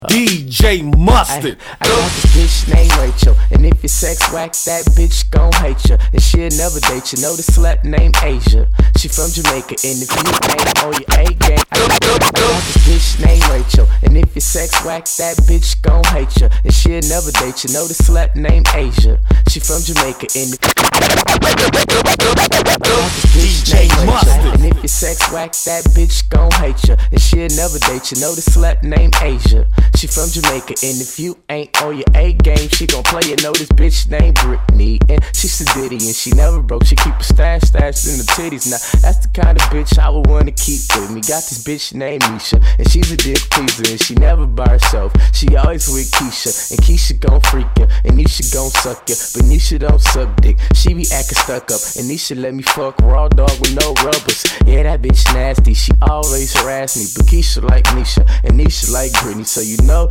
DJ Mustard. I got this bitch named Rachel, and if your sex whack, that bitch gon' hate ya, and she'll never date you. Know the slut named Asia, she from Jamaica, and if you ain't on your A game, I got this bitch named Rachel, and if your sex whack, that bitch gon' hate ya, and she'll never date you. Know the slut named Asia, she from Jamaica, and if DJ Mustard. and if your sex whack, that bitch gon' hate ya, and she'll never date you. Know the slut named Asia, she from Jamaica, and if you ain't on your A game, she gon' play you. Know this bitch named Brittany, and she's sedity, and she never broke. She keep a stash stashed in the titties. Now that's the kind of bitch I would wanna keep with me. Got this bitch named Misha, and she's a dick pleaser, and she never by herself. She always with Keisha, and Keisha gon' freak ya, and Nisha gon' suck ya, but Nisha don't suck dick. She be acting stuck up, and Nisha let me fuck raw dog with no rubbers. Yeah, that bitch nasty, she always harass me, but Keisha like Nisha, and Nisha like Brittany, so you know